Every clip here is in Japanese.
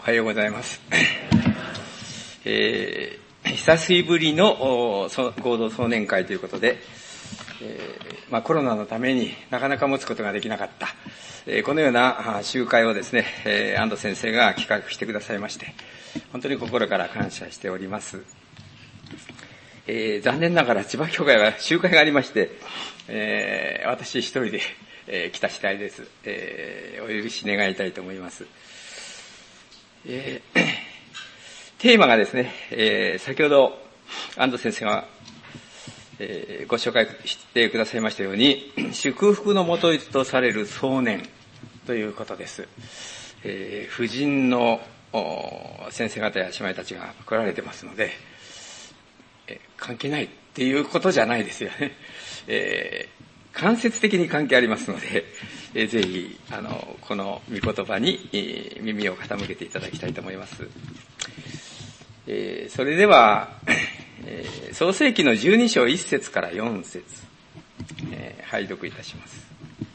はようございます。久しぶりの合同総年会ということで、コロナのためになかなか持つことができなかった、このような集会をですね、安藤先生が企画してくださいまして、本当に心から感謝しております。残念ながら千葉教会は集会がありまして、私一人で、来た次第です。お許し願いたいと思います。テーマがですね、先ほど安藤先生が、ご紹介してくださいましたように、祝福のもととされる壮年ということです。婦人の先生方や姉妹たちが来られてますので、関係ないっていうことじゃないですよね。間接的に関係ありますので、ぜひこの御言葉に耳を傾けていただきたいと思います。それでは、創世記の12章1節から4節、拝読いたします。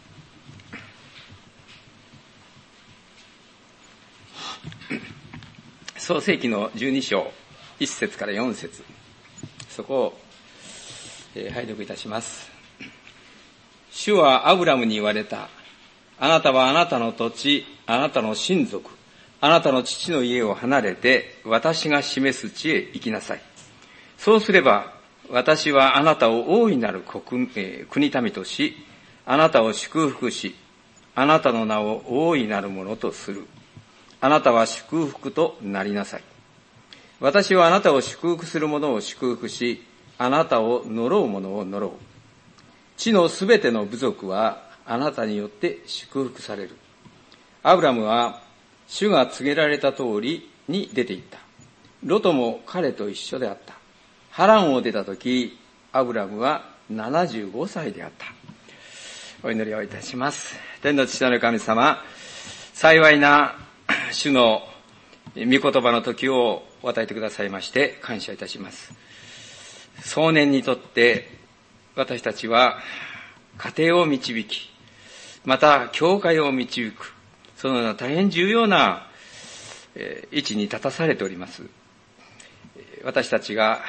創世記の12章1節から4節、そこを、拝読いたします。主はアブラムに言われた。あなたはあなたの土地、あなたの親族、あなたの父の家を離れて、私が示す地へ行きなさい。そうすれば、私はあなたを大いなる国民とし、あなたを祝福し、あなたの名を大いなるものとする。あなたは祝福となりなさい。私はあなたを祝福する者を祝福し、あなたを呪う者を呪う。地のすべての部族はあなたによって祝福される。アブラムは主が告げられた通りに出て行った。ロトも彼と一緒であった。ハランを出たとき、アブラムは75歳であった。お祈りをいたします。天の父なる神様、幸いな主の御言葉の時を与えてくださいまして感謝いたします。壮年にとって私たちは家庭を導き、また教会を導く、そのような大変重要な位置に立たされております。私たちが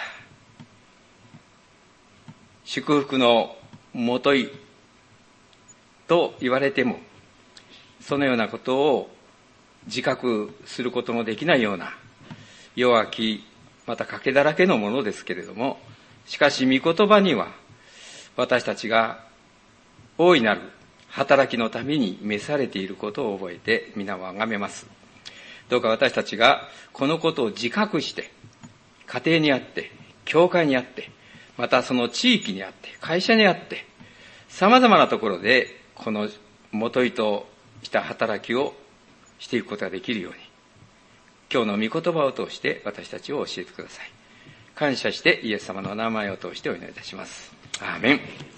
祝福のもといと言われても、そのようなことを自覚することのできないような弱き、また賭けだらけのものですけれども、しかし御言葉には私たちが大いなる働きのために召されていることを覚えて皆をあがめます。どうか私たちがこのことを自覚して、家庭にあって、教会にあって、またその地域にあって、会社にあって、様々なところでこのもといとした働きをしていくことができるように、今日の御言葉を通して私たちを教えてください。感謝してイエス様の名前を通してお祈りいたします。アーメン。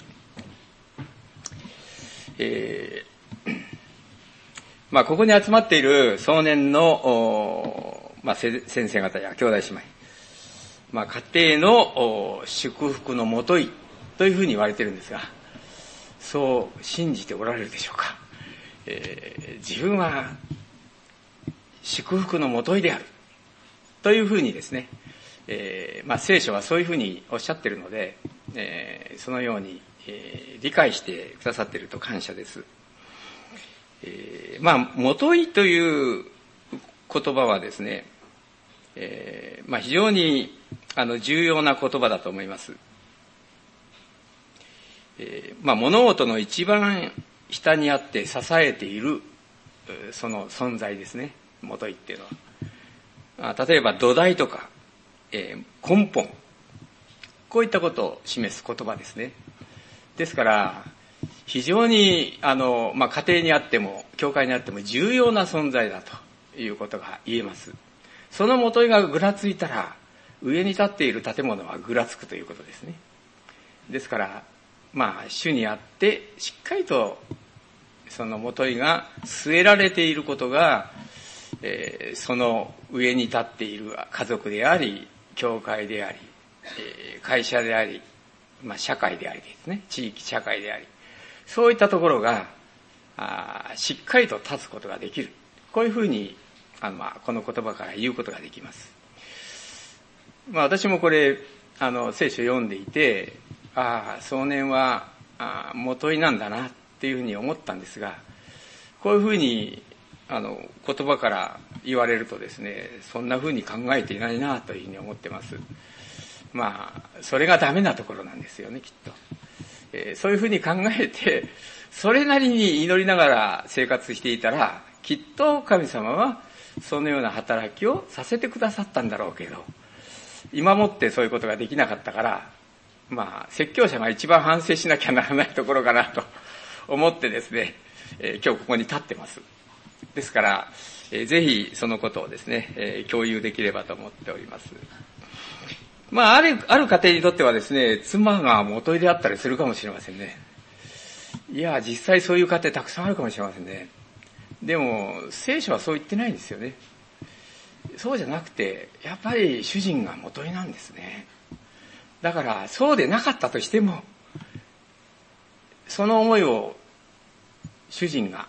ここに集まっている壮年の、先生方や兄弟姉妹、家庭の祝福のもといというふうに言われているんですが、そう信じておられるでしょうか。自分は祝福のもといであるというふうにですね、聖書はそういうふうにおっしゃっているので、そのように、理解してくださっていると感謝です。もといという言葉はですね、非常に重要な言葉だと思います。物事の一番下にあって支えているその存在ですね、もといっていうのは。例えば土台とか、根本、こういったことを示す言葉ですね。ですから非常に家庭にあっても教会にあっても重要な存在だということが言えます。その元いがぐらついたら上に立っている建物はぐらつくということですね。ですから主にあってしっかりとその元いが据えられていることが、その上に立っている家族であり、教会であり、会社であり、社会でありですね、地域社会であり、そういったところがしっかりと立つことができる。こういうふうにこの言葉から言うことができます。私もこれ、聖書を読んでいて、壮年はもといなんだなっていうふうに思ったんですが、こういうふうに言葉から言われるとですね、そんなふうに考えていないなというふうに思ってます。それがダメなところなんですよね、きっと。そういうふうに考えて、それなりに祈りながら生活していたら、きっと神様はそのような働きをさせてくださったんだろうけど、今もってそういうことができなかったから、説教者が一番反省しなきゃならないところかなと思ってですね、今日ここに立ってます。ですから、ぜひそのことをですね、共有できればと思っております。ある家庭にとってはですね、妻が元いであったりするかもしれませんね。いや、実際そういう家庭たくさんあるかもしれませんね。でも、聖書はそう言ってないんですよね。そうじゃなくて、やっぱり主人が元いなんですね。だから、そうでなかったとしても、その思いを主人が、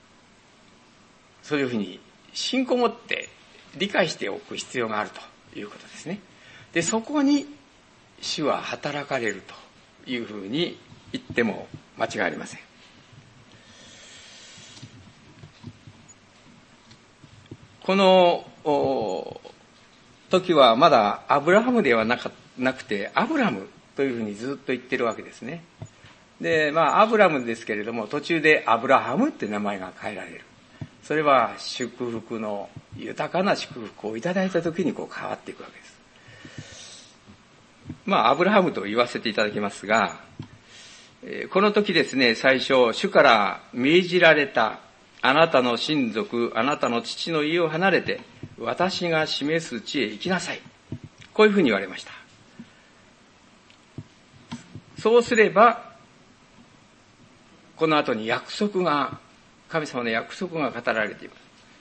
そういうふうに信仰を持って理解しておく必要があるということですね。で、そこに主は働かれるというふうに言っても間違いありません。この時はまだアブラハムではなくてアブラムというふうにずっと言ってるわけですね。で、アブラムですけれども途中でアブラハムって名前が変えられる。それは祝福の豊かな祝福をいただいた時に変わっていくわけです。アブラハムと言わせていただきますが、この時ですね、最初主から命じられたあなたの親族、あなたの父の家を離れて私が示す地へ行きなさい。こういうふうに言われました。そうすればこの後に神様の約束が語られています。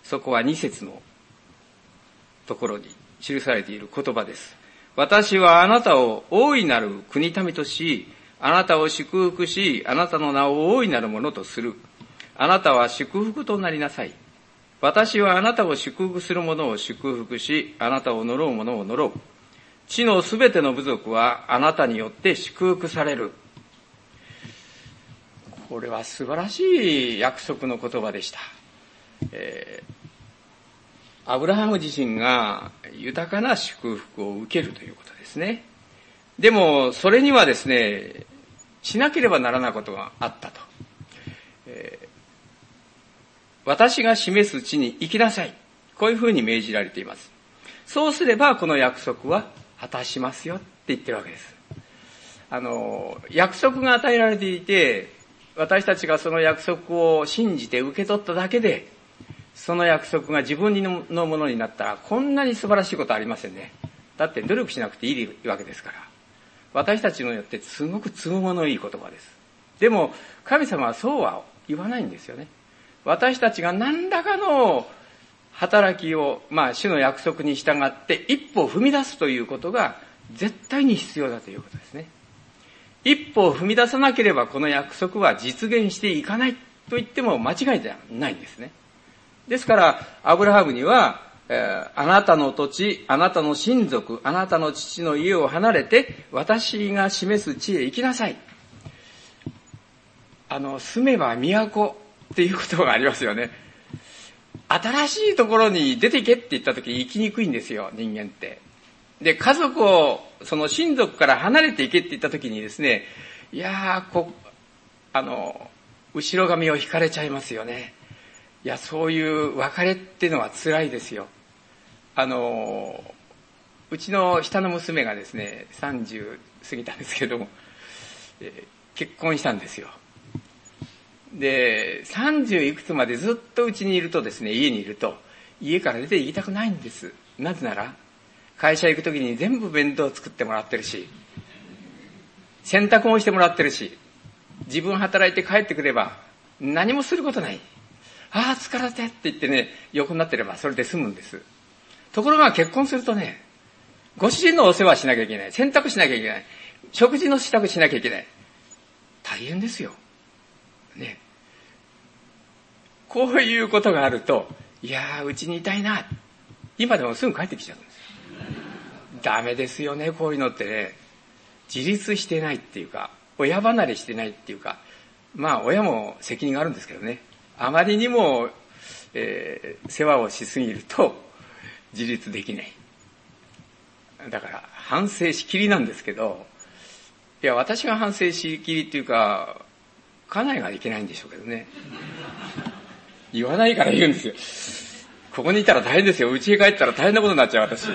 そこは2節のところに記されている言葉です。私はあなたを大いなる国民とし、あなたを祝福し、あなたの名を大いなるものとする。あなたは祝福となりなさい。私はあなたを祝福する者を祝福し、あなたを呪う者を呪う。地のすべての部族はあなたによって祝福される。これは素晴らしい約束の言葉でした。アブラハム自身が豊かな祝福を受けるということですね。でもそれにはですね、しなければならないことがあったと。私が示す地に行きなさい。こういうふうに命じられています。そうすればこの約束は果たしますよって言ってるわけです。約束が与えられていて、私たちがその約束を信じて受け取っただけで、その約束が自分のものになったらこんなに素晴らしいことはありませんね。だって努力しなくていいわけですから。私たちによってすごく都合のいい言葉です。でも神様はそうは言わないんですよね。私たちが何らかの働きを、主の約束に従って一歩を踏み出すということが絶対に必要だということですね。一歩を踏み出さなければこの約束は実現していかないと言っても間違いじゃないんですね。ですからアブラハムには、あなたの土地、あなたの親族、あなたの父の家を離れて私が示す地へ行きなさい。住めば都っていう言葉がありますよね。新しいところに出て行けって言った時行きにくいんですよ、人間って。で、家族をその親族から離れて行けって言った時にですね、後ろ髪を引かれちゃいますよね。いや、そういう別れっていうのは辛いですよ。うちの下の娘がですね、30過ぎたんですけども、結婚したんですよ。で、30いくつまでずっとうちにいるとですね、家にいると、家から出て行きたくないんです。なぜなら、会社行くときに全部弁当作ってもらってるし、洗濯もしてもらってるし、自分働いて帰ってくれば何もすることない。疲れてって言ってね、横になってればそれで済むんです。ところが結婚するとね、ご主人のお世話しなきゃいけない。洗濯しなきゃいけない。食事の支度しなきゃいけない。大変ですよ。ね。こういうことがあると、 いやー、うちにいたいな。今でもすぐ帰ってきちゃうんですよ。ダメですよね、こういうのってね。自立してないっていうか、親離れしてないっていうか、まあ親も責任があるんですけどね。あまりにも、世話をしすぎると自立できない。だから反省しきりなんですけど、いや、私が反省しきりっていうか、家内がいけないんでしょうけどね。言わないから言うんですよ。ここにいたら大変ですよ。家へ帰ったら大変なことになっちゃう、私。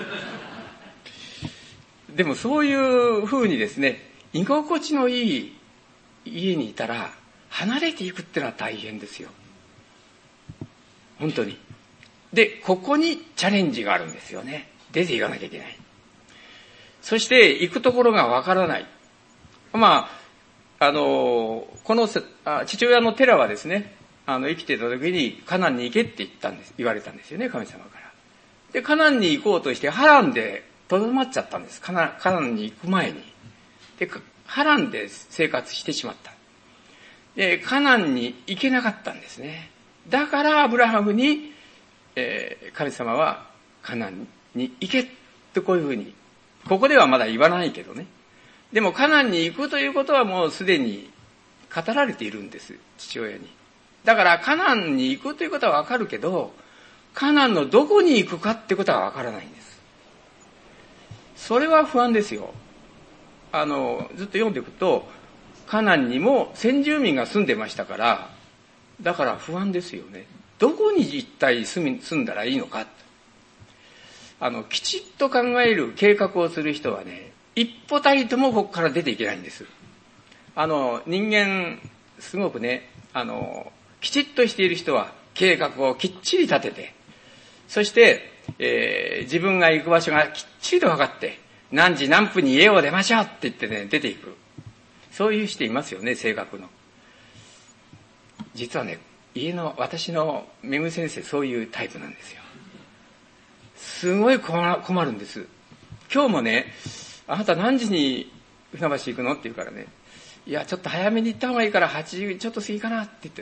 でもそういう風にですね、居心地のいい家にいたら、離れていくってのは大変ですよ。本当に。で、ここにチャレンジがあるんですよね。出ていかなきゃいけない。そして行くところがわからない。まあ、この父親のテラはですね、生きていた時にカナンに行けって言われたんですよね、神様から。で、カナンに行こうとしてハランでとどまっちゃったんです。カナンに行く前に。で、ハランで生活してしまった。で、カナンに行けなかったんですね。だからアブラハムに、神様はカナンに行けってこういうふうに、ここではまだ言わないけどね。でもカナンに行くということはもうすでに語られているんです、父親に。だからカナンに行くということはわかるけど、カナンのどこに行くかってことはわからないんです。それは不安ですよ。ずっと読んでいくと、カナンにも先住民が住んでましたから、だから不安ですよね。どこに一体住んだらいいのか。きちっと考える計画をする人はね、一歩たりともここから出ていけないんです。人間、すごくね、きちっとしている人は計画をきっちり立てて、そして、自分が行く場所がきっちりと分かって、何時何分に家を出ましょうって言ってね、出ていく。そういう人いますよね、性格の。実はね、私のめぐ先生、そういうタイプなんですよ。すごい困るんです。今日もね、あなた何時に船橋行くのって言うからね、いや、ちょっと早めに行った方がいいから8時ちょっと過ぎかなって言って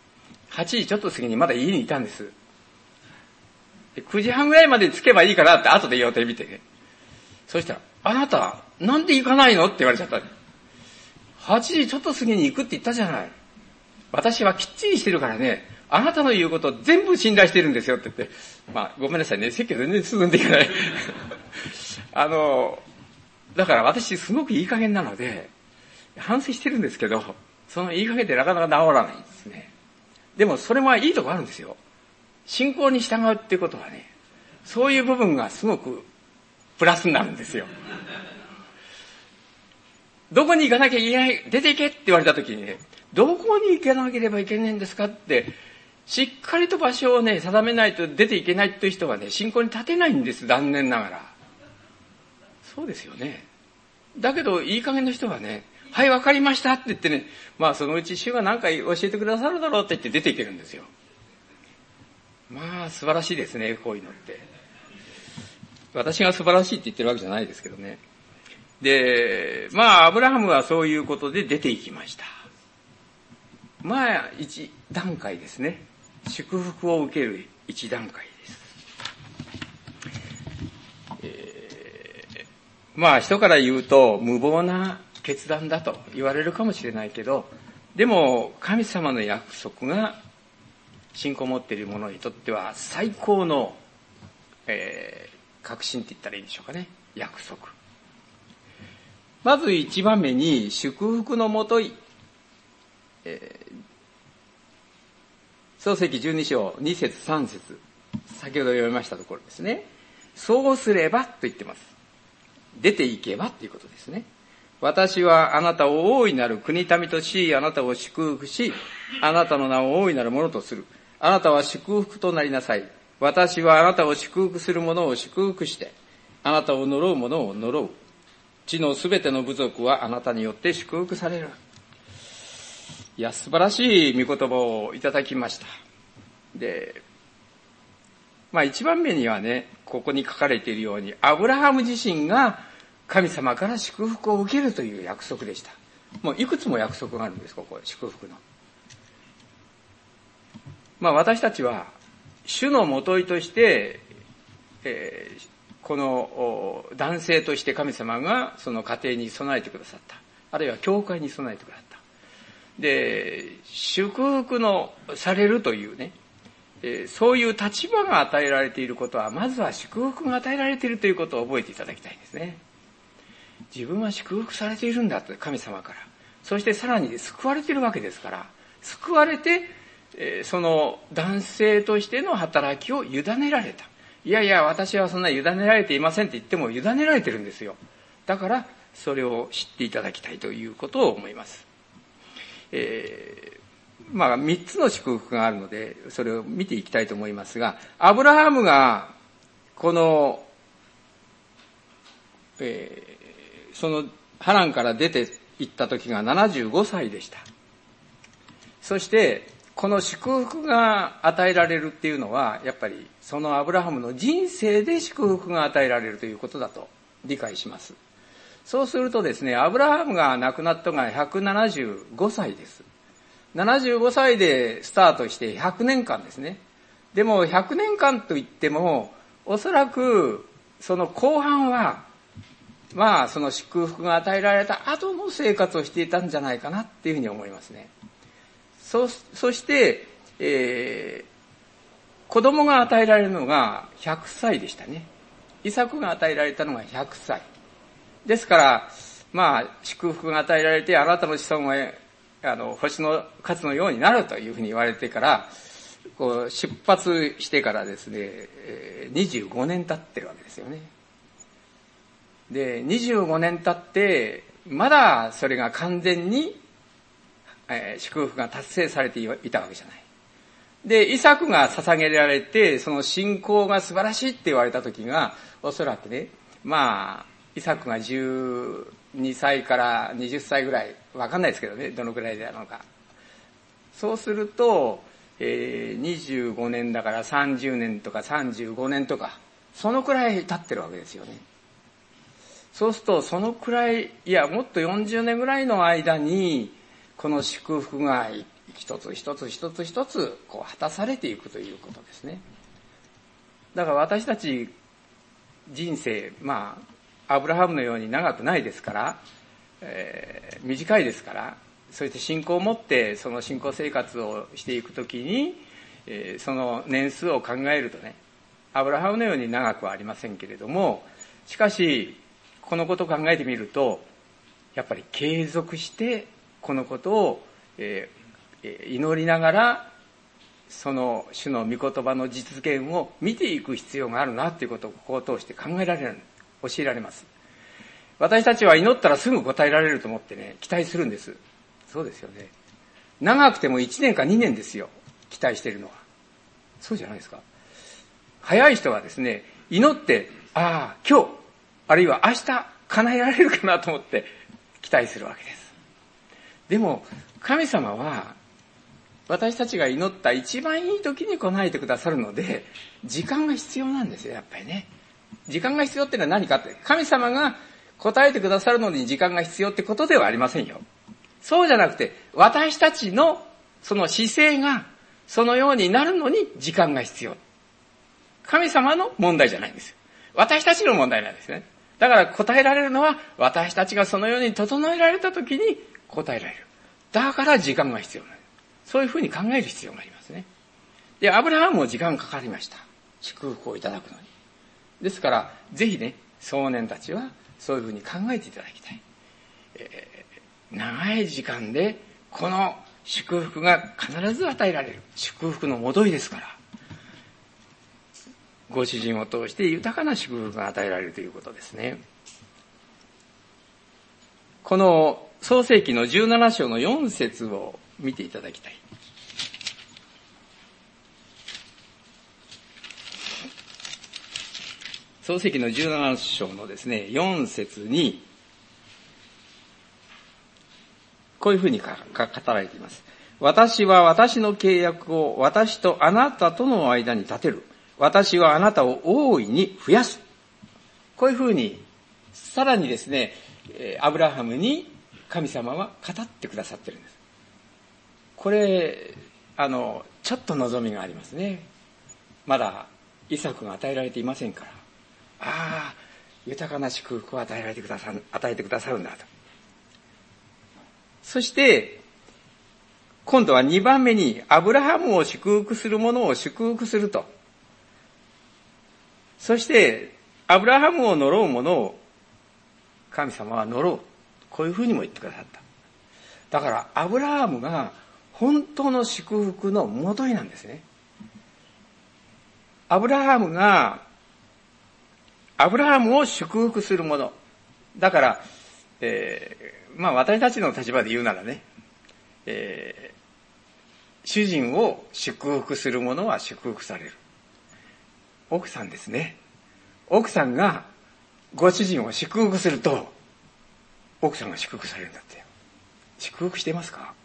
、8時ちょっと過ぎにまだ家にいたんです。で9時半ぐらいまで着けばいいかなって後で予定見てね。そしたら、あなた、なんで行かないのって言われちゃった。8時ちょっと過ぎに行くって言ったじゃない。私はきっちりしてるからね、あなたの言うこと全部信頼してるんですよって言って、まあごめんなさいね、席全然進んでいかない。だから私すごくいい加減なので、反省してるんですけど、そのいい加減でなかなか治らないんですね。でもそれもいいとこあるんですよ。信仰に従うっていうことはね、そういう部分がすごくプラスになるんですよ。どこに行かなきゃいけない、出て行けって言われた時にね、どこに行かなければいけないんですかって、しっかりと場所をね、定めないと出ていけないという人はね、信仰に立てないんです、残念ながら。そうですよね。だけど、いい加減の人はね、はい、わかりましたって言ってね、まあそのうち主が何か教えてくださるだろうって言って出ていけるんですよ。まあ素晴らしいですね、こういうのって。私が素晴らしいって言ってるわけじゃないですけどね。で、まあアブラハムはそういうことで出ていきました。まあ一段階ですね。祝福を受ける一段階です。まあ人から言うと無謀な決断だと言われるかもしれないけど、でも神様の約束が信仰を持っている者にとっては最高の、確信って言ったらいいでしょうかね。約束。まず一番目に祝福のもとい、創世記12章2節3節先ほど読みましたところですね。そうすればと言ってます。出ていけばということですね。私はあなたを大いなる国民とし、あなたを祝福し、あなたの名を大いなるものとする。あなたは祝福となりなさい。私はあなたを祝福する者を祝福して、あなたを呪う者を呪う。地のすべての部族はあなたによって祝福される。いや、素晴らしい御言葉をいただきました。で、まあ一番目にはね、ここに書かれているように、アブラハム自身が神様から祝福を受けるという約束でした。もういくつも約束があるんです、ここ、祝福の。まあ私たちは主のもといとして、この男性として神様がその家庭に備えてくださった。あるいは教会に備えてくださった。で、祝福のされるというね、そういう立場が与えられていることは、まずは祝福が与えられているということを覚えていただきたいんですね。自分は祝福されているんだと、神様から。そしてさらに救われているわけですから、救われて、その男性としての働きを委ねられた。いやいや、私はそんな委ねられていませんって言っても委ねられてるんですよ。だから、それを知っていただきたいということを思います。3つの祝福があるので、それを見ていきたいと思いますが、アブラハムが、この、そのハランから出て行った時が75歳でした。そして、この祝福が与えられるっていうのは、やっぱりそのアブラハムの人生で祝福が与えられるということだと理解します。そうするとですね、アブラハムが亡くなったのが175歳です。75歳でスタートして100年間ですね。でも100年間といっても、おそらくその後半は、その祝福が与えられた後の生活をしていたんじゃないかなっていうふうに思いますね。そして、子供が与えられるのが100歳でしたね。イサクが与えられたのが100歳。ですから、祝福が与えられて、あなたの子孫は星の数のようになるというふうに言われてから、出発してからですね、25年経ってるわけですよね。で、25年経って、まだそれが完全に、祝福が達成されていたわけじゃない。で、イサクが捧げられて、その信仰が素晴らしいって言われた時が、おそらくね、イサクが12歳から20歳ぐらい、わかんないですけどね、どのぐらいであるのか。そうすると、25年だから30年とか35年とか、そのくらい経ってるわけですよね。そうすると、そのくらい、いや、もっと40年ぐらいの間に、この祝福が一つ一つ一つ一つ、果たされていくということですね。だから私たち、人生、アブラハムのように長くないですから、短いですから、そして信仰を持ってその信仰生活をしていくときに、その年数を考えるとね、アブラハムのように長くはありませんけれども、しかしこのことを考えてみると、やっぱり継続してこのことを、祈りながらその主の御言葉の実現を見ていく必要があるなということをここを通して考えられる、教えられます。私たちは祈ったらすぐ答えられると思ってね、期待するんです。そうですよね。長くても1年か2年ですよ、期待しているのは。そうじゃないですか。早い人はですね、祈って、今日、あるいは明日、叶えられるかなと思って期待するわけです。でも、神様は、私たちが祈った一番いい時に叶えてくださるので、時間が必要なんですよ、やっぱりね。時間が必要ってのは何かって、神様が答えてくださるのに時間が必要ってことではありませんよ。そうじゃなくて、私たちのその姿勢がそのようになるのに時間が必要。神様の問題じゃないんですよ。私たちの問題なんですね。だから答えられるのは私たちがそのように整えられた時に答えられる。だから時間が必要なんです。そういうふうに考える必要がありますね。で、アブラハムも時間かかりました。祝福をいただくのに。ですから、ぜひね、壮年たちはそういうふうに考えていただきたい。長い時間でこの祝福が必ず与えられる。祝福のもといですから。ご主人を通して豊かな祝福が与えられるということですね。この創世記の17章の4節を見ていただきたい。創世記の17章のですね、4節に、こういうふうに語られています。私は私の契約を私とあなたとの間に立てる。私はあなたを大いに増やす。こういうふうに、さらにですね、アブラハムに神様は語ってくださってるんです。これ、ちょっと望みがありますね。 まだイサクが与えられていませんから、ああ、豊かな祝福を与えてくださるんだと。そして、今度は2番目に、アブラハムを祝福する者を祝福すると。そして、アブラハムを呪う者を神様は呪う。こういうふうにも言ってくださった。だから、アブラハムが本当の祝福の元になんですね。アブラハムを祝福する者。だから、私たちの立場で言うならね、主人を祝福する者は祝福される。奥さんですね。奥さんがご主人を祝福すると、奥さんが祝福されるんだって。祝福してますか？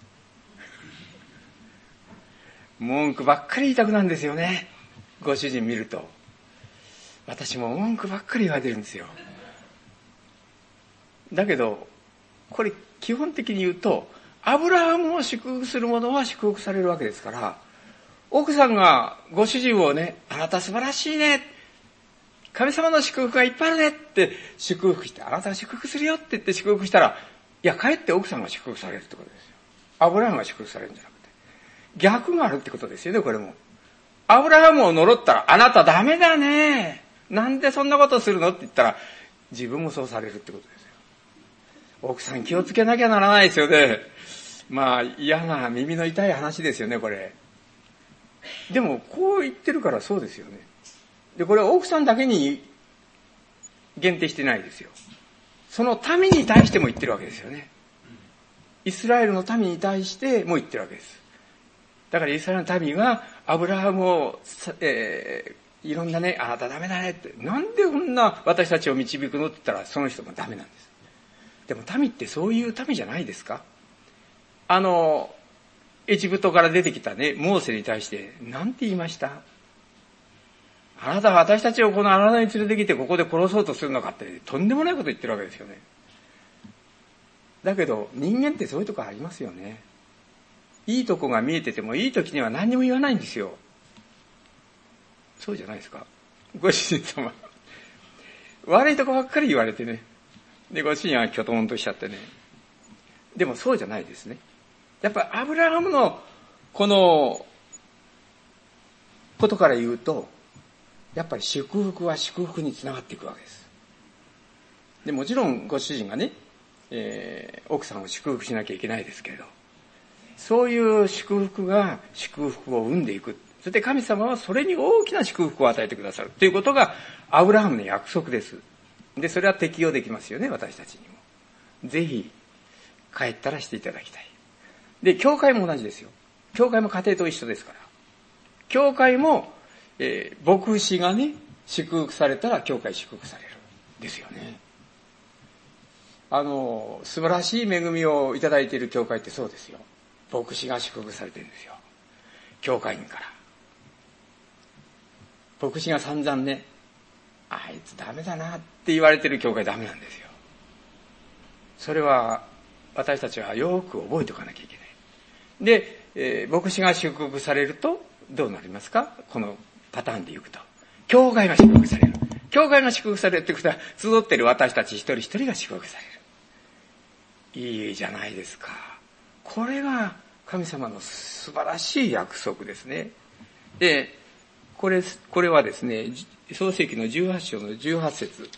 文句ばっかり言いたくなるんですよね。ご主人見ると。私も文句ばっかり言われてるんですよ。だけど、これ基本的に言うと、アブラハムを祝福する者は祝福されるわけですから、奥さんがご主人をね、あなた素晴らしいね、神様の祝福がいっぱいあるねって祝福して、あなたが祝福するよって言って祝福したら、いや、かえって奥さんが祝福されるってことですよ。アブラハムが祝福されるんじゃなくて。逆があるってことですよね、これも。アブラハムを呪ったら、あなたダメだね。なんでそんなことするのって言ったら、自分もそうされるってことですよ。奥さん気をつけなきゃならないですよね。嫌な耳の痛い話ですよね、これ。でも、こう言ってるからそうですよね。で、これは奥さんだけに限定してないですよ。その民に対しても言ってるわけですよね。イスラエルの民に対しても言ってるわけです。だからイスラエルの民がアブラハムを、いろんなね、あなたダメだねって、なんでこんな私たちを導くのって言ったらその人もダメなんです。でも民ってそういう民じゃないですか？エジプトから出てきたね、モーセに対して、なんて言いました？あなたは私たちをこの荒野に連れてきてここで殺そうとするのかって、とんでもないこと言ってるわけですよね。だけど、人間ってそういうとこありますよね。いいとこが見えてても、いい時には何にも言わないんですよ。そうじゃないですか？ご主人様。悪いとこばっかり言われてね。で、ご主人はきょとんとしちゃってね。でもそうじゃないですね。やっぱりアブラハムのこのことから言うと、やっぱり祝福は祝福につながっていくわけです。で、もちろんご主人がね、奥さんを祝福しなきゃいけないですけれど、そういう祝福が祝福を生んでいく。そして神様はそれに大きな祝福を与えてくださるということがアブラハムの約束です。で、それは適用できますよね、私たちにも。ぜひ、帰ったらしていただきたい。で、教会も同じですよ。教会も家庭と一緒ですから。教会も、牧師がね、祝福されたら教会祝福される。ですよね。素晴らしい恵みをいただいている教会ってそうですよ。牧師が祝福されてるんですよ。教会員から。牧師が散々ね、あいつダメだなって言われてる教会ダメなんですよ。それは私たちはよく覚えておかなきゃいけない。で、牧師が祝福されるとどうなりますか？このパターンでいくと。教会が祝福される。教会が祝福されるということは、集っている私たち一人一人が祝福される。いいじゃないですか。これが神様の素晴らしい約束ですね。で、これはですね、創世記の18章の18節。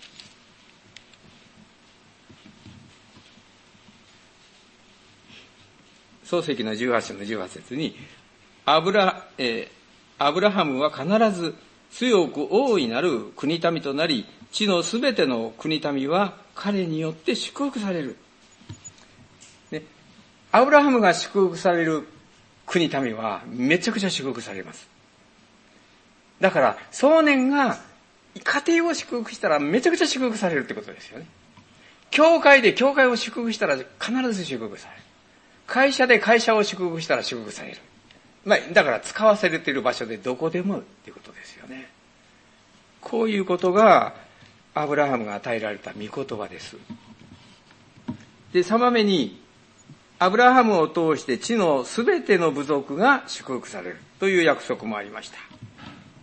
創世記の18章の18節に、アブラハムは必ず強く大いなる国民となり、地のすべての国民は彼によって祝福される。ね、アブラハムが祝福される国民はめちゃくちゃ祝福されます。だから、壮年が家庭を祝福したらめちゃくちゃ祝福されるってことですよね。教会で教会を祝福したら必ず祝福される。会社で会社を祝福したら祝福される。だから使わされている場所でどこでもっていうことですよね。こういうことがアブラハムが与えられた御言葉です。で、3番目に、アブラハムを通して地のすべての部族が祝福されるという約束もありました。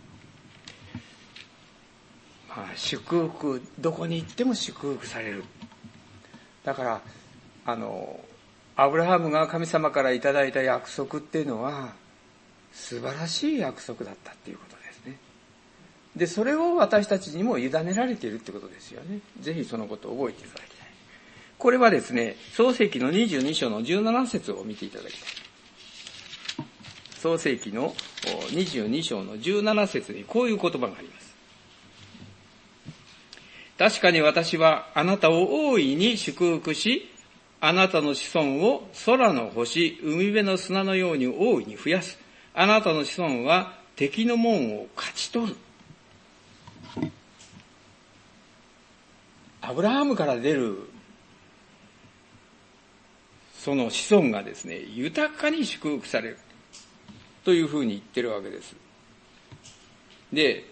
祝福、どこに行っても祝福される。だからアブラハムが神様からいただいた約束っていうのは素晴らしい約束だったっていうことですね。でそれを私たちにも委ねられているってことですよね。ぜひそのことを覚えていただきたい。これはですね、創世記の22章の17節を見ていただきたい。創世記の22章の17節にこういう言葉があります。確かに私はあなたを大いに祝福し、あなたの子孫を空の星、海辺の砂のように大いに増やす。あなたの子孫は敵の門を勝ち取る。アブラハムから出るその子孫がですね、豊かに祝福されるというふうに言ってるわけです。で、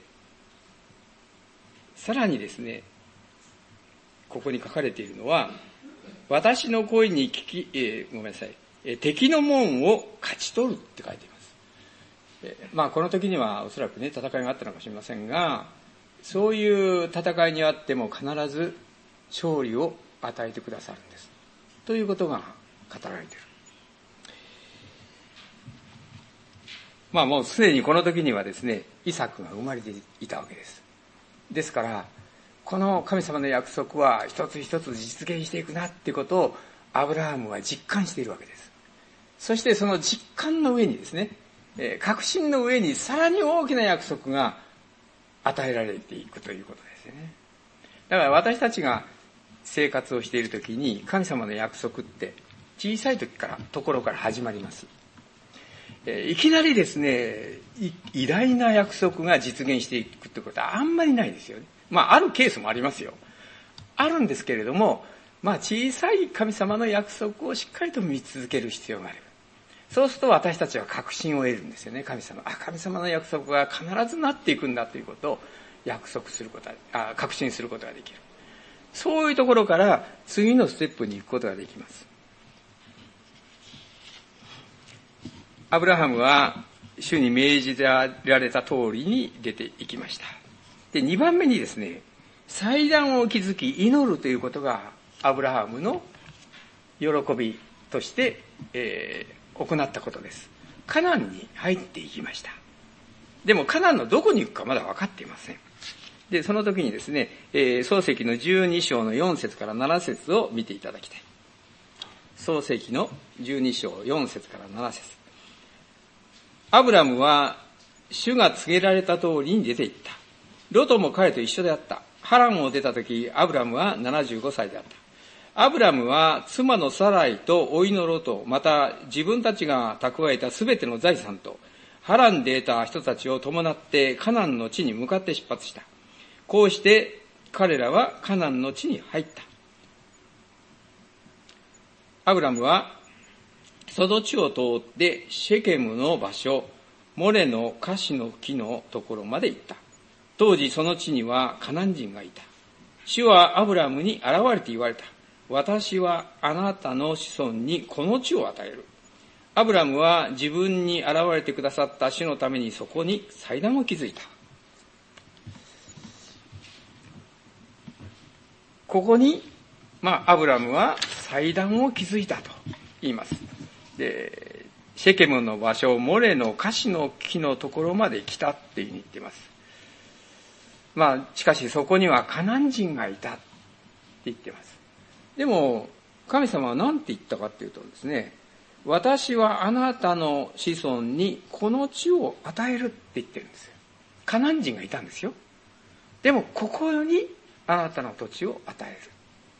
さらにですね、ここに書かれているのは、私の声に聞き、ごめんなさい、敵の門を勝ち取るって書いています。この時にはおそらくね、戦いがあったのかもしれませんが、そういう戦いにあっても必ず勝利を与えてくださるんです。ということが語られている。もうすでにこの時にはですね、イサクが生まれていたわけです。ですから、この神様の約束は一つ一つ実現していくなっていうことをアブラハムは実感しているわけです。そしてその実感の上にですね、確信の上にさらに大きな約束が与えられていくということですね。だから私たちが生活をしているときに神様の約束って小さい時からところから始まります。いきなりですね、偉大な約束が実現していくということはあんまりないですよね。あるケースもありますよ。あるんですけれども、小さい神様の約束をしっかりと見続ける必要がある。そうすると私たちは確信を得るんですよね。神様の約束が必ずなっていくんだということを確信することができる。そういうところから次のステップに行くことができます。アブラハムは主に命じられた通りに出て行きました。で、2番目にですね、祭壇を築き祈るということがアブラハムの喜びとして、行ったことです。カナンに入っていきました。でもカナンのどこに行くかまだ分かっていません。で、その時にですね、創世記の12章の4節から7節を見ていただきたい。創世記の12章4節から7節。アブラムは主が告げられた通りに出て行った。ロトも彼と一緒であった。ハランを出た時、アブラムは75歳であった。アブラムは妻のサライと甥のロト、また自分たちが蓄えたすべての財産と、ハランで得た人たちを伴ってカナンの地に向かって出発した。こうして彼らはカナンの地に入った。アブラムはその地を通ってシェケムの場所、モレのカシの木のところまで行った。当時その地にはカナン人がいた。主はアブラムに現れて言われた。私はあなたの子孫にこの地を与える。アブラムは自分に現れてくださった主のためにそこに祭壇を築いた。ここに、アブラムは祭壇を築いたと言います。で、シェケムの場所、モレのカシの木のところまで来たっていうふうに言っています。しかしそこにはカナン人がいたって言っています。でも、神様は何て言ったかっていうとですね、私はあなたの子孫にこの地を与えるって言ってるんですよ。カナン人がいたんですよ。でも、ここにあなたの土地を与える。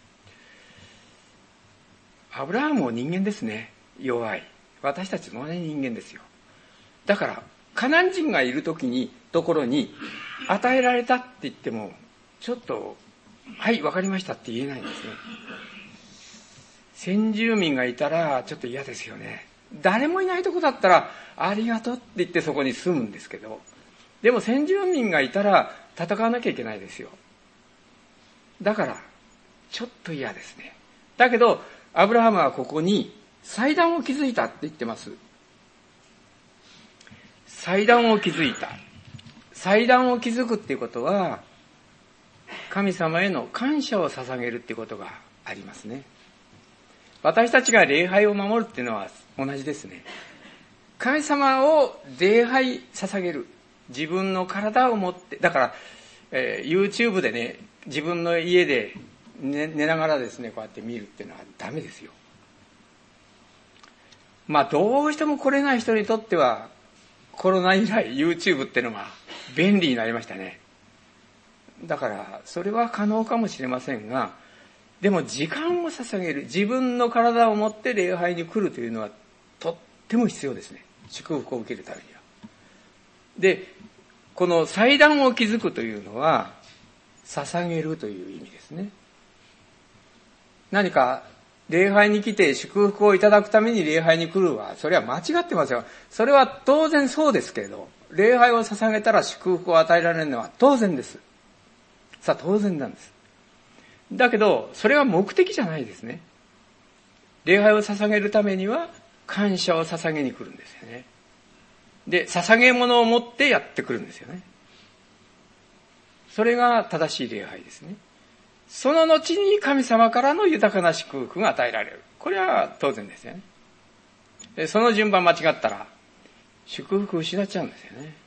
アブラハムも人間ですね。弱い。私たちもね、人間ですよ。だから、カナン人がいるところに与えられたって言っても、ちょっと、はい、わかりましたって言えないんですね。先住民がいたらちょっと嫌ですよね。誰もいないとこだったら、ありがとうって言ってそこに住むんですけど、でも先住民がいたら戦わなきゃいけないですよ。だから、ちょっと嫌ですね。だけど、アブラハムはここに祭壇を築いたって言ってます。祭壇を築いた。祭壇を築くっていうことは、 神様への感謝を捧げるっていうことがありますね。私たちが礼拝を守るっていうのは同じですね。神様を礼拝捧げる。自分の体を持って、だから、YouTube でね、自分の家で寝ながらですね、こうやって見るっていうのはダメですよ。どうしても来れない人にとっては、コロナ以来 YouTube っていうのが便利になりましたね。だから、それは可能かもしれませんが、でも時間を捧げる、自分の体を持って礼拝に来るというのはとっても必要ですね。祝福を受けるためには。で、この祭壇を築くというのは、捧げるという意味ですね。何か、礼拝に来て祝福をいただくために礼拝に来るは、それは間違ってますよ。それは当然そうですけれど、礼拝を捧げたら祝福を与えられるのは当然です。当然なんです。だけど、それは目的じゃないですね。礼拝を捧げるためには、感謝を捧げに来るんですよね。で、捧げ物を持ってやってくるんですよね。それが正しい礼拝ですね。その後に神様からの豊かな祝福が与えられる。これは当然ですよね。で、その順番間違ったら、祝福を失っちゃうんですよね。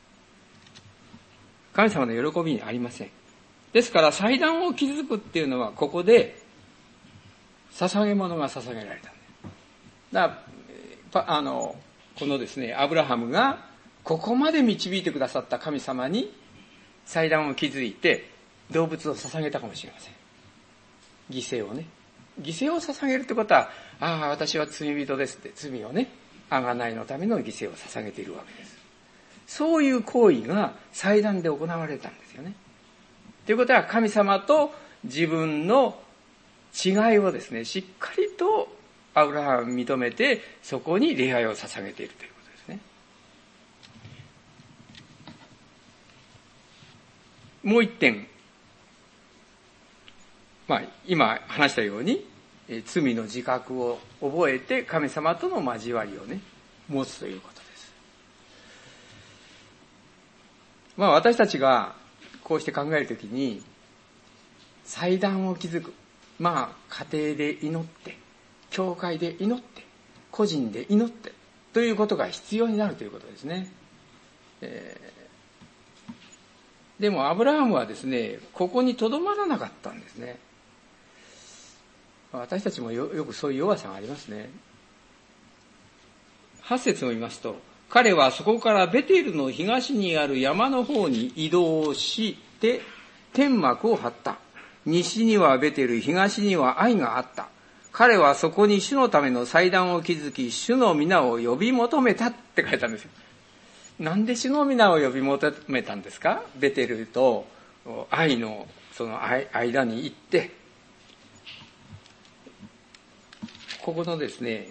神様の喜びにありません。ですから祭壇を築くっていうのはここで捧げ物が捧げられた。だからこのですね、アブラハムがここまで導いてくださった神様に祭壇を築いて動物を捧げたかもしれません。犠牲をね。犠牲を捧げるってことは、私は罪人ですって罪をね、贖いのための犠牲を捧げているわけです。そういう行為が祭壇で行われたんですよね。ということは神様と自分の違いをですね、しっかりとアブラハム認めて、そこに礼拝を捧げているということですね。もう一点。今話したように、罪の自覚を覚えて神様との交わりをね、持つということです。私たちがこうして考えるときに、祭壇を築く。家庭で祈って、教会で祈って、個人で祈って、ということが必要になるということですね。でもアブラハムはですね、ここにとどまらなかったんですね。私たちもよくそういう弱さがありますね。8節を見ますと、彼はそこからベテルの東にある山の方に移動して天幕を張った。西にはベテル、東には愛があった。彼はそこに主のための祭壇を築き、主の皆を呼び求めたって書いたんですよ。なんで主の皆を呼び求めたんですか？ベテルと愛のその間に行って、ここのですね、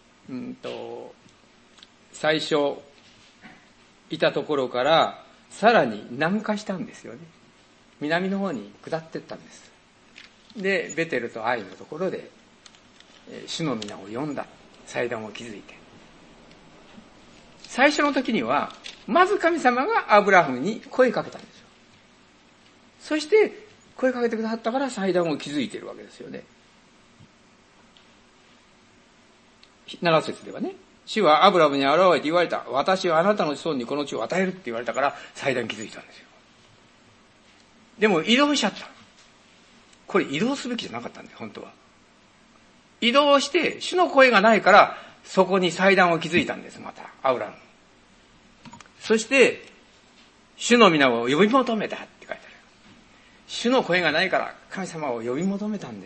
最初いたところからさらに南下したんですよね。南の方に下っていったんです。で、ベテルと愛のところで主の皆を呼んだ。祭壇を築いて。最初の時にはまず神様がアブラハムに声かけたんですよ。そして声かけてくださったから祭壇を築いているわけですよね。7節ではね、主はアブラムに現れて言われた。私はあなたの子孫にこの地を与えるって言われたから祭壇築いたんですよ。でも移動しちゃった。これ移動すべきじゃなかったんだよ、本当は。移動して主の声がないからそこに祭壇を築いたんです、またアブラム。そして主の皆を呼び求めたって書いてある。主の声がないから神様を呼び求めたんです。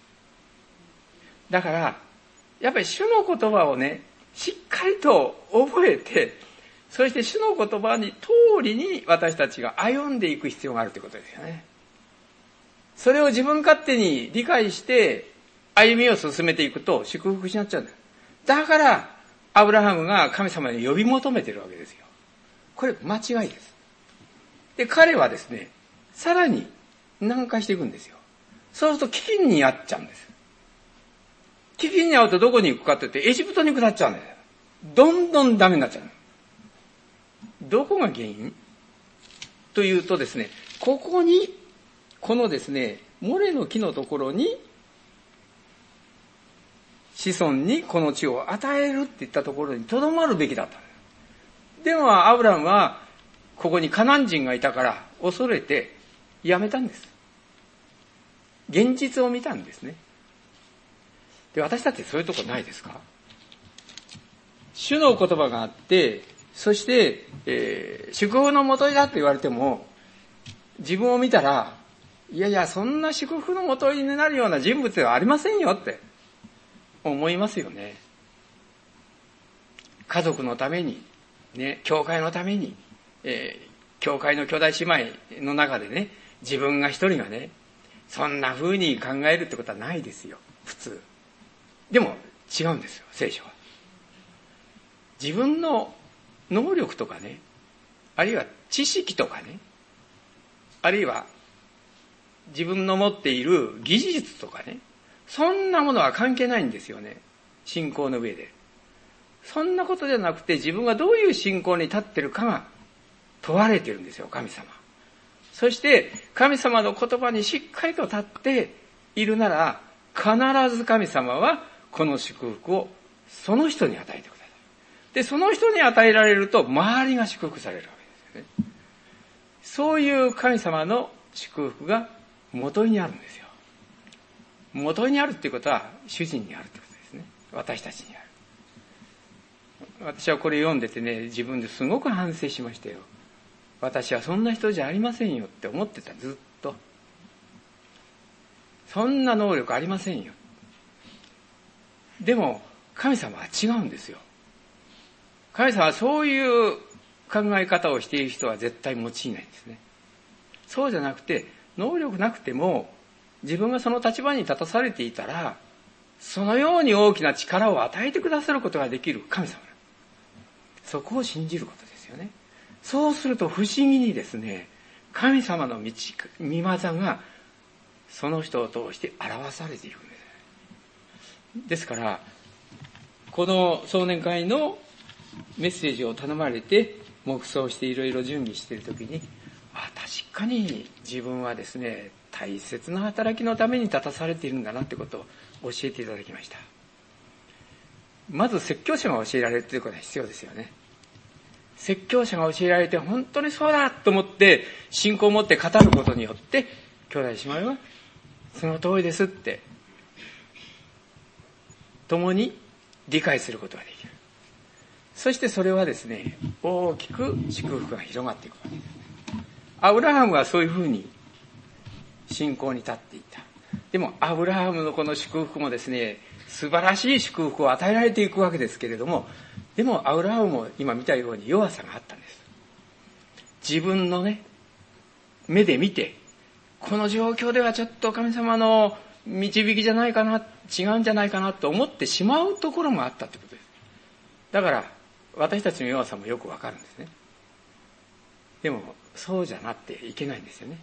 だからやっぱり主の言葉をね、しっかりと覚えて、そして主の言葉に通りに私たちが歩んでいく必要があるということですよね。それを自分勝手に理解して歩みを進めていくと祝福しなっちゃうんだよ。だからアブラハムが神様に呼び求めてるわけですよ。これ間違いです。で、彼はですね、さらに南下していくんですよ。そうすると飢饉に遭っちゃうんです。飢饉に遭うとどこに行くかって言ってエジプトに下っちゃうんですよ。どんどんダメになっちゃう。どこが原因というとですね、ここにこのですね、モレの木のところに、子孫にこの地を与えるって言ったところに留まるべきだった。でもアブラムは、ここにカナン人がいたから恐れてやめたんです。現実を見たんですね。で、私たちそういうとこないですか？主の言葉があって、そして、祝福のもといだと言われても、自分を見たら、いやいや、そんな祝福のもといになるような人物ではありませんよって思いますよね。家族のために、ね、教会のために、教会の兄弟姉妹の中でね、自分が一人がね、そんな風に考えるってことはないですよ、普通。でも違うんですよ、聖書は。自分の能力とかね、あるいは知識とかね、あるいは自分の持っている技術とかね、そんなものは関係ないんですよね、信仰の上で。そんなことじゃなくて、自分がどういう信仰に立ってるかが問われてるんですよ、神様。そして神様の言葉にしっかりと立っているなら、必ず神様はこの祝福をその人に与えてください。で、その人に与えられると周りが祝福されるわけですよね。そういう神様の祝福が元にあるんですよ。元にあるっていうことは主人にあるってことですね。私たちにある。私はこれ読んでてね、自分ですごく反省しましたよ。私はそんな人じゃありませんよって思ってた、ずっと。そんな能力ありませんよ。でも神様は違うんですよ。神様はそういう考え方をしている人は絶対用いないんですね。そうじゃなくて、能力なくても自分がその立場に立たされていたら、そのように大きな力を与えてくださることができる神様。そこを信じることですよね。そうすると不思議にですね、神様の御業がその人を通して表されていくんです。ですから、この壮年会のメッセージを頼まれて黙想していろいろ準備しているときに、確かに自分はですね、大切な働きのために立たされているんだなってことを教えていただきました。まず説教者が教えられるということが必要ですよね。説教者が教えられて本当にそうだと思って信仰を持って語ることによって、兄弟姉妹はその通りですって共に理解することができる。そしてそれはですね、大きく祝福が広がっていくわけです。アブラハムはそういうふうに信仰に立っていた。でもアブラハムのこの祝福もですね、素晴らしい祝福を与えられていくわけですけれども、でもアブラハムも今見たように弱さがあったんです。自分のね、目で見て、この状況ではちょっと神様の導きじゃないかな、違うんじゃないかなと思ってしまうところもあったということです。だから私たちの弱さもよくわかるんですね。でもそうじゃなっていけないんですよね。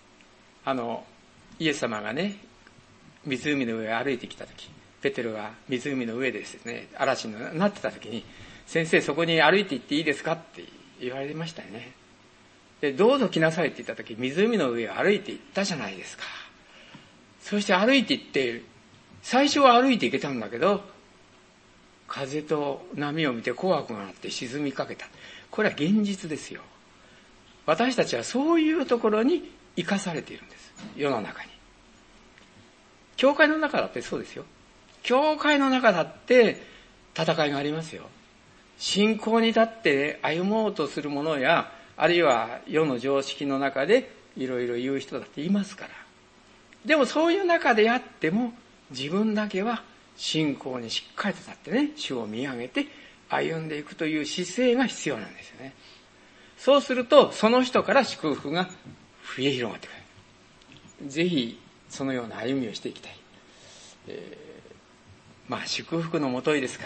イエス様がね、湖の上を歩いてきたとき、ペテロが湖の上でですね、嵐になってたときに、先生そこに歩いて行っていいですかって言われましたよね。で、どうぞ来なさいって言ったとき、湖の上を歩いて行ったじゃないですか。そして歩いて行って、最初は歩いて行けたんだけど、風と波を見て怖くなって沈みかけた。これは現実ですよ。私たちはそういうところに生かされているんです。世の中に。教会の中だってそうですよ。教会の中だって戦いがありますよ。信仰に立って歩もうとする者や、あるいは世の常識の中でいろいろ言う人だっていますから。でもそういう中でやっても、自分だけは信仰にしっかりと立ってね、主を見上げて歩んでいくという姿勢が必要なんですよね。そうすると、その人から祝福が増え広がってくる。ぜひ、そのような歩みをしていきたい。祝福のもといですから、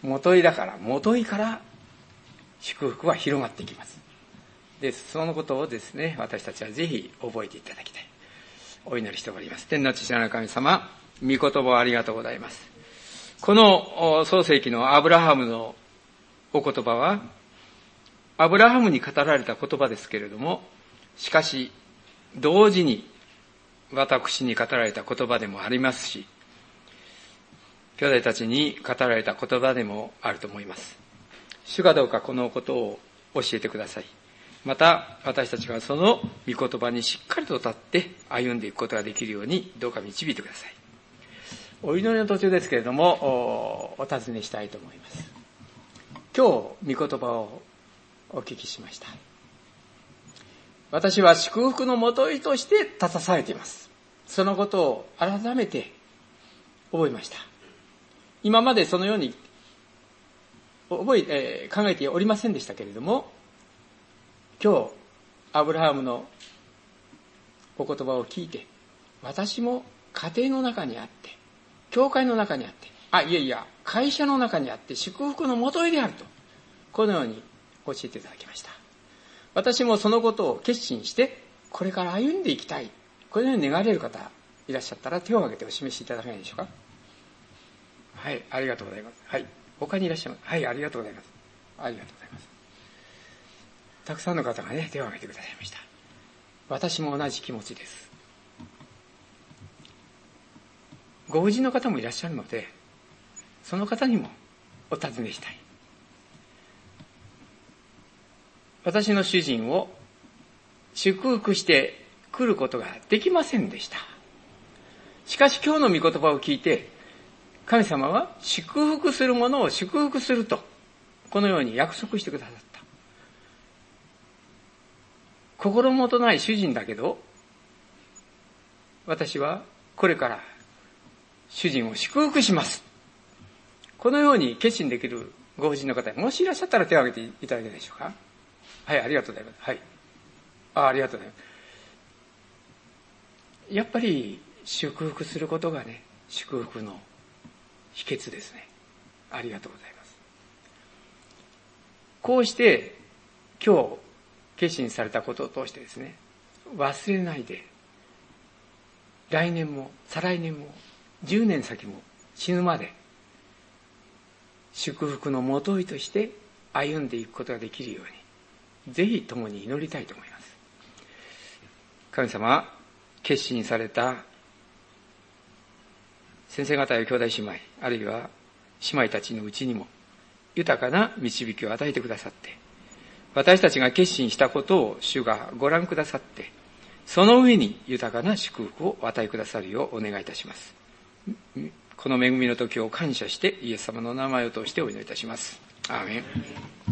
もといだから、もといから祝福は広がっていきます。で、そのことをですね、私たちはぜひ覚えていただきたい。お祈りしております。天の父なる神様、御言葉をありがとうございます。この創世記のアブラハムのお言葉は、アブラハムに語られた言葉ですけれども、しかし同時に私に語られた言葉でもありますし、兄弟たちに語られた言葉でもあると思います。主がどうかこのことを教えてください。また私たちがその御言葉にしっかりと立って歩んでいくことができるようにどうか導いてください。お祈りの途中ですけれども、お尋ねしたいと思います。今日御言葉をお聞きしました。私は祝福のもといとして立たされています。そのことを改めて覚えました。今までそのように考えておりませんでしたけれども、今日アブラハムのお言葉を聞いて、私も家庭の中にあって、教会の中にあって、会社の中にあって祝福のもといであると、このように教えていただきました。私もそのことを決心してこれから歩んでいきたい、このように願われる方いらっしゃったら手を挙げてお示しいただけないでしょうか。はい、ありがとうございます。はい、他にいらっしゃいます。はい、ありがとうございます。ありがとうございます。たくさんの方がね、手を挙げてくださいました。私も同じ気持ちです。ご婦人の方もいらっしゃるので、その方にもお尋ねしたい。私の主人を祝福して来ることができませんでした。しかし今日の御言葉を聞いて、神様は祝福するものを祝福すると、このように約束してくださった。心もとない主人だけど、私はこれから主人を祝福します。このように決心できるご婦人の方、もしいらっしゃったら手を挙げていただけないでしょうか。はい、ありがとうございます。はい。ありがとうございます。やっぱり祝福することがね、祝福の秘訣ですね。ありがとうございます。こうして今日決心されたことを通してですね、忘れないで、来年も再来年も10年先も死ぬまで祝福のもといとして歩んでいくことができるように、ぜひ共に祈りたいと思います。神様、決心された先生方や兄弟姉妹、あるいは姉妹たちのうちにも豊かな導きを与えてくださって、私たちが決心したことを主がご覧くださって、その上に豊かな祝福をお与えくださるようお願いいたします。この恵みの時を感謝してイエス様の名前を通してお祈りいたします。アーメン。